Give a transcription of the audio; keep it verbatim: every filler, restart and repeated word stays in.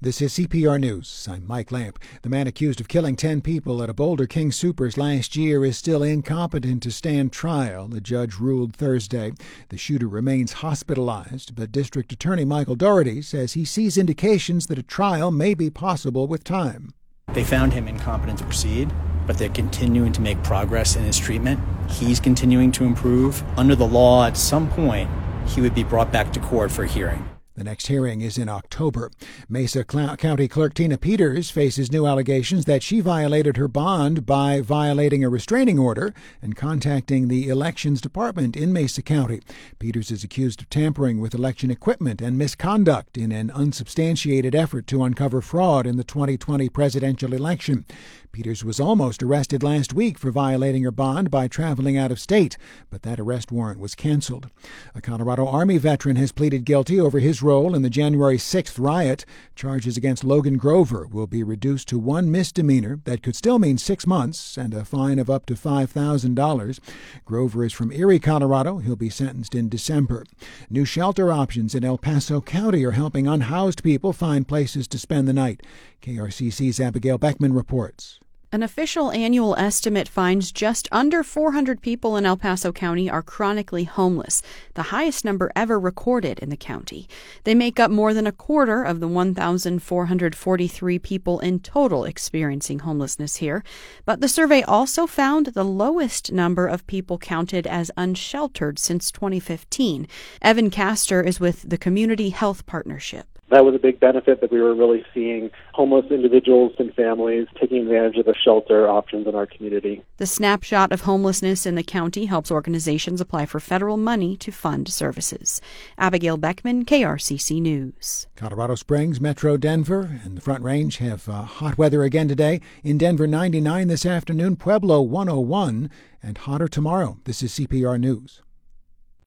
This is C P R News. I'm Mike Lamp. The man accused of killing ten people at a Boulder King Soopers last year is still incompetent to stand trial, the judge ruled Thursday. The shooter remains hospitalized, but District Attorney Michael Dougherty says he sees indications that a trial may be possible with time. They found him incompetent to proceed, but they're continuing to make progress in his treatment. He's continuing to improve. Under the law, at some point, he would be brought back to court for a hearing. The next hearing is in October. Mesa County Clerk Tina Peters faces new allegations that she violated her bond by violating a restraining order and contacting the Elections Department in Mesa County. Peters is accused of tampering with election equipment and misconduct in an unsubstantiated effort to uncover fraud in the twenty twenty presidential election. Peters was almost arrested last week for violating her bond by traveling out of state, but that arrest warrant was canceled. A Colorado Army veteran has pleaded guilty over his role in the January sixth riot. Charges against Logan Grover will be reduced to one misdemeanor that could still mean six months and a fine of up to five thousand dollars. Grover is from Erie, Colorado. He'll be sentenced in December. New shelter options in El Paso County are helping unhoused people find places to spend the night. K R C C's Abigail Beckman reports. An official annual estimate finds just under four hundred people in El Paso County are chronically homeless, the highest number ever recorded in the county. They make up more than a quarter of the one thousand four hundred forty-three people in total experiencing homelessness here. But the survey also found the lowest number of people counted as unsheltered since twenty fifteen. Evan Castor is with the Community Health Partnership. That was a big benefit, that we were really seeing homeless individuals and families taking advantage of the shelter options in our community. The snapshot of homelessness in the county helps organizations apply for federal money to fund services. Abigail Beckman, K R C C News. Colorado Springs, Metro Denver, and the Front Range have uh, hot weather again today. In Denver, ninety-nine this afternoon, Pueblo, one oh one, and hotter tomorrow. This is C P R News.